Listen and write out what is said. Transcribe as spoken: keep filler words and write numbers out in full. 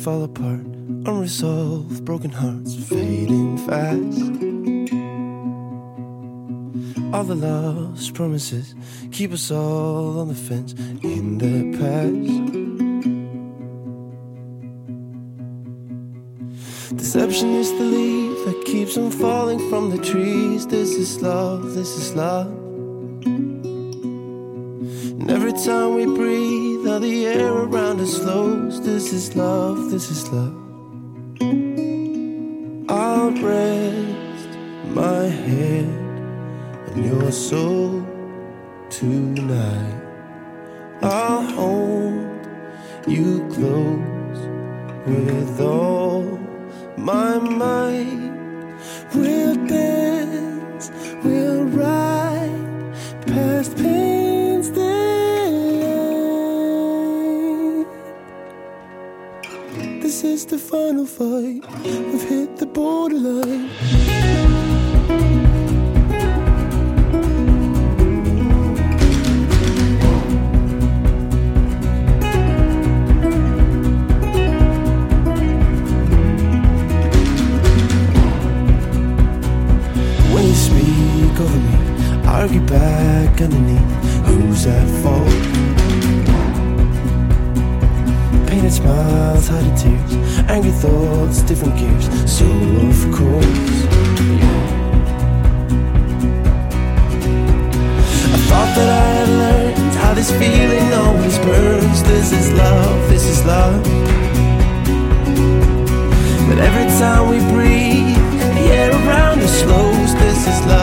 fall apart. Unresolved, broken hearts fading fast. All the lost promises keep us all on the fence in the past. Deception is the leaf that keeps on falling from the trees. This is love, this is love. And every time we breathe, all the air around us slows. This is love, this is love. I'll rest my head on your soul tonight. I'll hold you close with all my might. We'll dance, we'll ride past pain's delay. This is the final fight. We've hit the borderline. Over me, argue back underneath. Who's at fault? Painted smiles, hiding tears, angry thoughts, different gears. So of course, yeah. I thought that I had learned how this feeling always burns. This is love, this is love. But every time we breathe, the air around us slows. This is love.